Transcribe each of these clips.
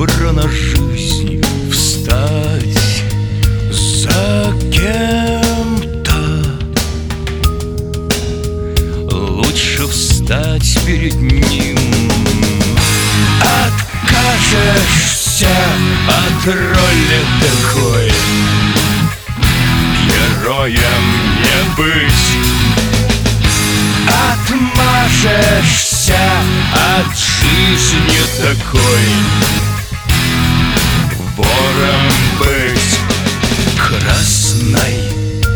выбрана жизнь встать за кем-то. Лучше встать перед ним. Откажешься от роли такой, героем не быть. Отмажешься от жизни такой, вором быть. Красной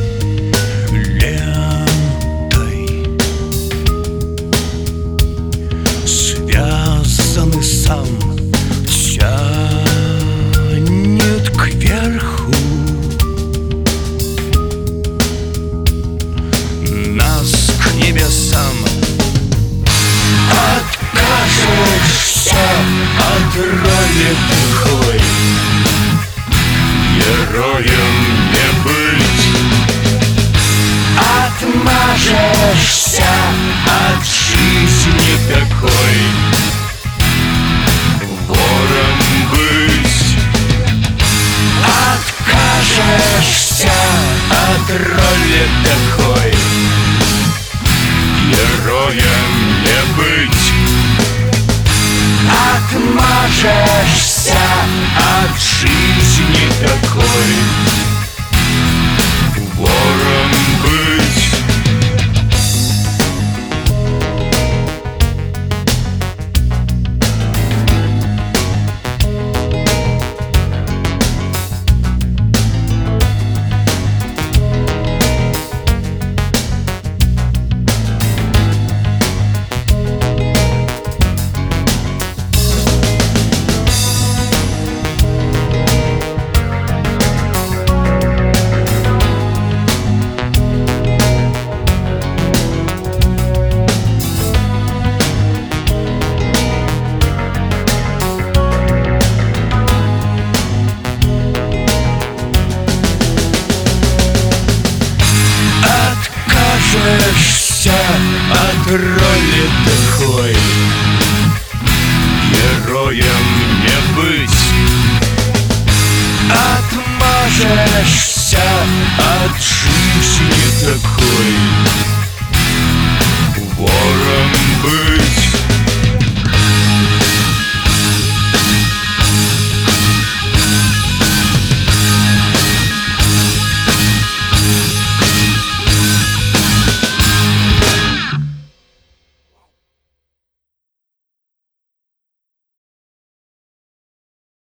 лентой связанный сам тянет кверху нас к небесам. Откажешься от роли такой, героем не быть. Отмажешься от жизни такой, вором быть. Откажешься от роли такой, героем не быть. Отмажешься от жизни такой, вором быть. Откажешься от роли такой, героем не быть. Отмажешься от жизни такой,